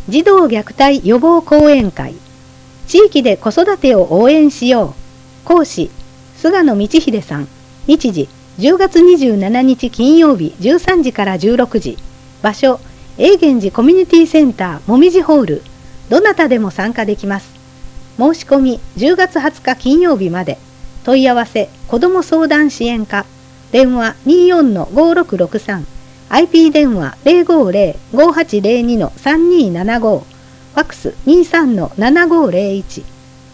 児童虐待予防講演会。地域で子育てを応援しよう。講師、菅野道秀さん。日時、10月27日金曜日13時から16時。場所、永源寺コミュニティセンターもみじホール。どなたでも参加できます。申し込み、10月20日金曜日まで。問い合わせ、子ども相談支援課。電話 24-5663。IP 電話 050-5802-3275。ファックス 23-7501。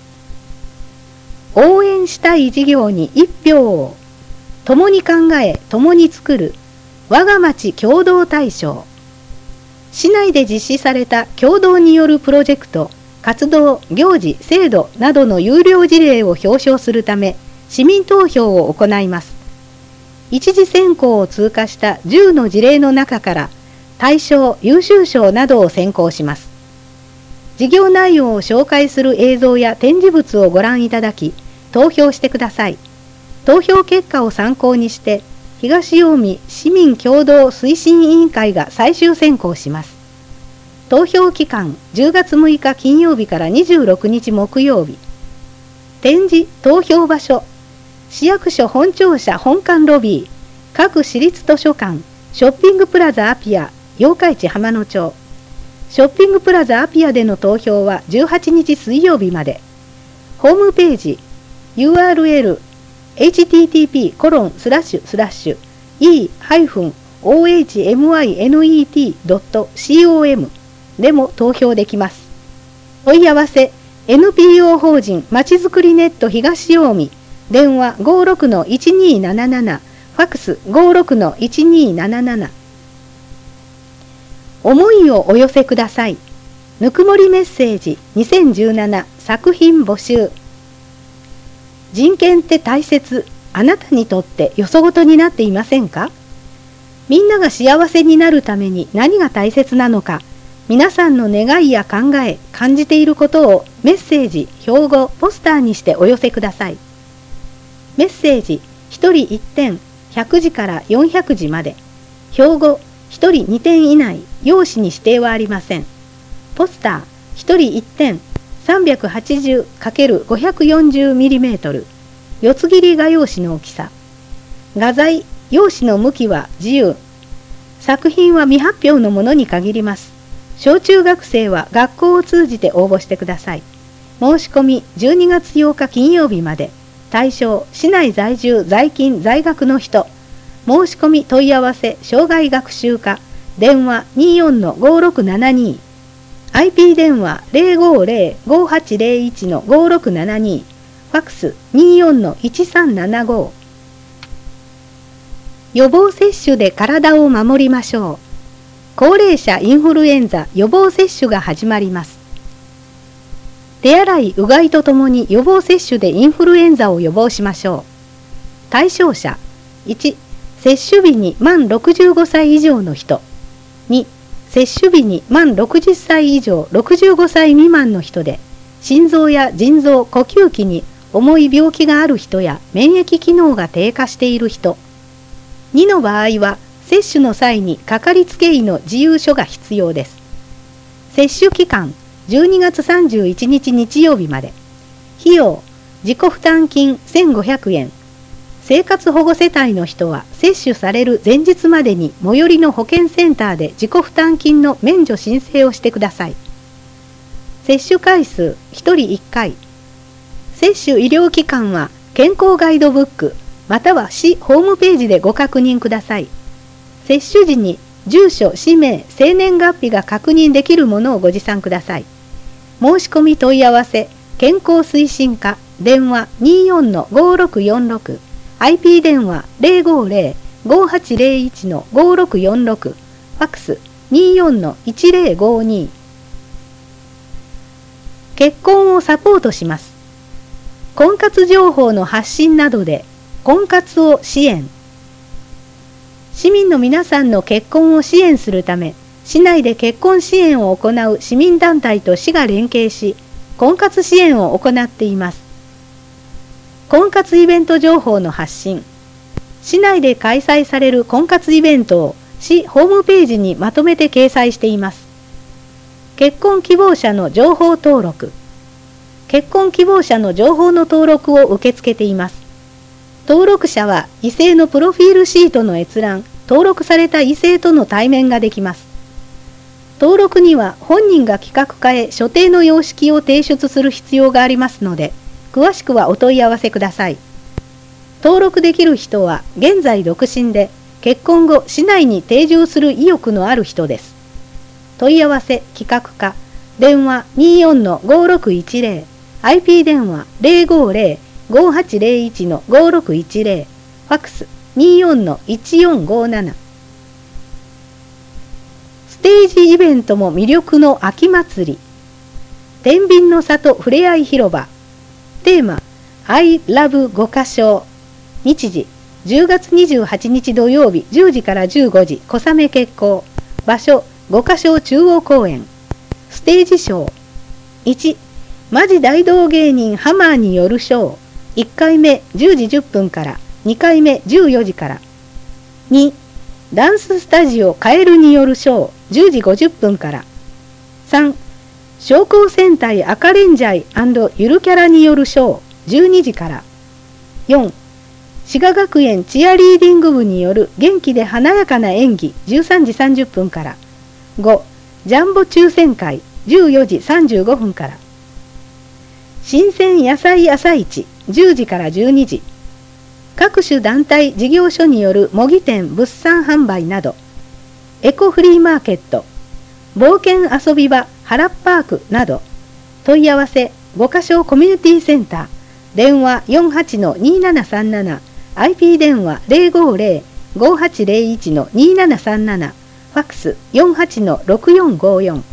応援したい事業に一票を。共に考え、共に作る。我が町共同大賞。市内で実施された共同によるプロジェクト、活動、行事、制度などの優良事例を表彰するため、市民投票を行います。一次選考を通過した10の事例の中から大賞、優秀賞などを選考します。事業内容を紹介する映像や展示物をご覧いただき、投票してください。投票結果を参考にして、東近江市民共同推進委員会が最終選考します。投票期間10月6日金曜日から26日木曜日。展示・投票場所。市役所本庁舎本館ロビー、各市立図書館、ショッピングプラザアピア、八日市浜野町。ショッピングプラザアピアでの投票は18日水曜日まで。ホームページ、URL、http://e-ohminet.com でも投票できます。問い合わせ、NPO 法人まちづくりネット東近江。電話 56-1277、ファックス 56-1277。思いをお寄せください。ぬくもりメッセージ2017作品募集。人権って大切。あなたにとってよそごとになっていませんか？みんなが幸せになるために何が大切なのか、皆さんの願いや考え、感じていることをメッセージ、標語、ポスターにしてお寄せください。メッセージ、1人1点、100字から400字まで。標語、1人2点以内、用紙に指定はありません。ポスター、1人1点、380×540mm。四つ切り画用紙の大きさ。画材、用紙の向きは自由。作品は未発表のものに限ります。小中学生は学校を通じて応募してください。申し込み、12月8日金曜日まで。対象、市内在住、在勤、在学の人。申し込み問い合わせ、障害学習課。電話 24-5672。IP 電話 050-5801-5672。ファックス 24-1375。予防接種で体を守りましょう。高齢者インフルエンザ予防接種が始まります。手洗い、うがいとともに予防接種でインフルエンザを予防しましょう。対象者1、接種日に満65歳以上の人。2、接種日に満60歳以上65歳未満の人で、心臓や腎臓、呼吸器に重い病気がある人や免疫機能が低下している人。2の場合は、接種の際にかかりつけ医の自由書が必要です。接種期間、12月31日日曜日まで。費用、自己負担金1500円。生活保護世帯の人は接種される前日までに最寄りの保健センターで自己負担金の免除申請をしてください。接種回数1人1回。接種医療機関は健康ガイドブックまたは市ホームページでご確認ください。接種時に住所、氏名、生年月日が確認できるものをご持参ください。申し込み問い合わせ、健康推進課、電話 24-5646、IP 電話 050-5801-5646、ファックス 24-1052。結婚をサポートします。婚活情報の発信などで婚活を支援。市民の皆さんの結婚を支援するため、市内で結婚支援を行う市民団体と市が連携し、婚活支援を行っています。婚活イベント情報の発信。市内で開催される婚活イベントを市ホームページにまとめて掲載しています。 結婚希望者の情報登録。結婚希望者の情報の登録を受け付けています。登録者は異性のプロフィールシートの閲覧、登録された異性との対面ができます。登録には本人が企画化へ所定の様式を提出する必要がありますので、詳しくはお問い合わせください。登録できる人は現在独身で、結婚後市内に定住する意欲のある人です。問い合わせ企画課、電話 24-5610、IP 電話 050-5801-5610、ファックス 24-1457。ステージイベントも魅力の秋祭り。天秤の里ふれあい広場。テーマ I love 五箇所。日時10月28日土曜日10時から15時、小雨決行。場所五箇所中央公園。ステージショー。1、マジ大道芸人ハマーによるショー。1回目10時10分から、2回目14時から。2、ダンススタジオカエルによるショー。10時50分から。3、商工戦隊赤レンジャイ&ゆるキャラによるショー。12時から。4、滋賀学園チアリーディング部による元気で華やかな演技。13時30分から。5、ジャンボ抽選会。14時35分から。新鮮野菜朝市10時から12時。各種団体事業所による模擬店物産販売など。エコフリーマーケット、冒険遊び場ハラッパークなど。問い合わせ五箇所コミュニティセンター。電話 48-2737、IP 電話 050-5801-2737、ファックス 48-6454。